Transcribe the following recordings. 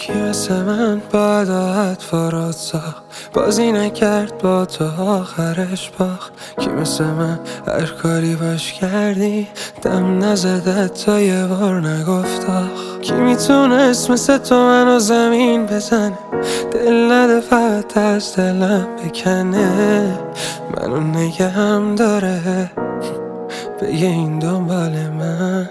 کی مثل من باید آهد فاراد ساخت، بازی نکرد با تو آخرش باخت. کی مثل من هر کاری باش کردی دم نزده تا یه بار نگفت آخ. کی میتونست مثل تو منو زمین بزنه، دل نده فقط از دلم بکنه، منو نگهم داره بگه این دنبال منه.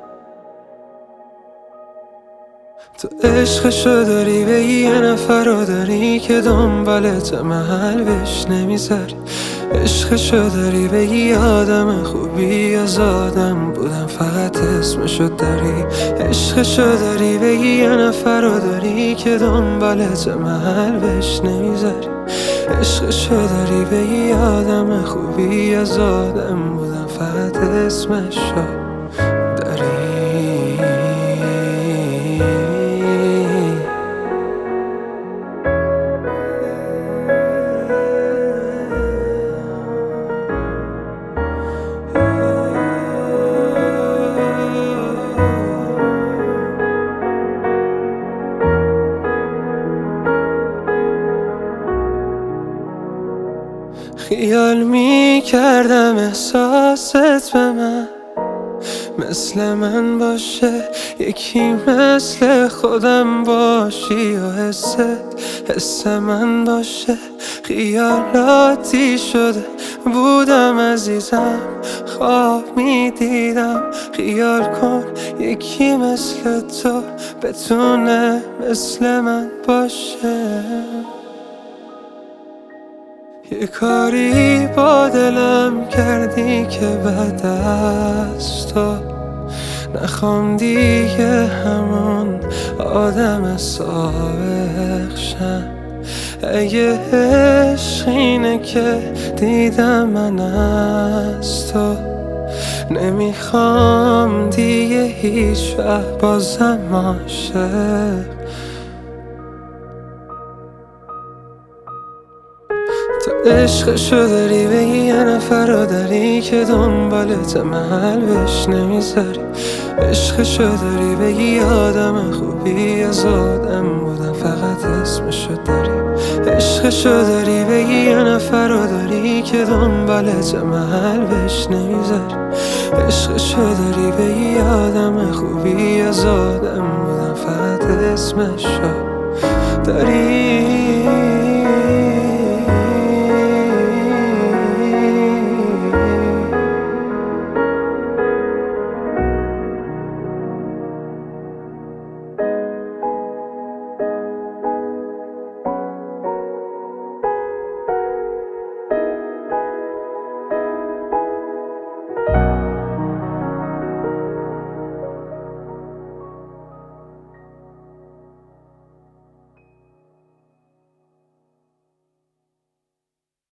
تو عشقشو داری بگی یه نفر رو داری که دنبالت محل بهش نمیذاری. عشقشو داری بگی آدم خوبی از آدم بودم فقط اسمشو داری. عشقشو داری بگی یه نفر رو داری که دنبالت محل بهش نمیذاری. عشقشو داری بگی آدم خوبی از آدم بودم فقط اسمشو داری. خیال میکردم احساست به من مثل من باشه، یکی مثل خودم باشی و حس من باشه. خیالاتی شده بودم عزیزم، خواب میدیدم خیال کن یکی مثل تو بتونه مثل من باشه. یه کاری با دلم کردی که بعد از تو نخوام دیگه همون آدم سابق شم. اگه عشق اینه که دیدم من از تو، نمیخوام دیگه هیچ وقت بازم عاشق. تو عشقشو داری بگی یه نفر رو داری که دنبالت محل بهش نمیذاری. عشقشو داری بگی آدم خوبی از آدم بودم فقط اسمشو داری. عشقشو داری بگی یه نفر رو داری که دنبالت محل بهش نمیذاری. عشقشو داری بگی آدم خوبی از آدم بودم فقط اسمشو داری.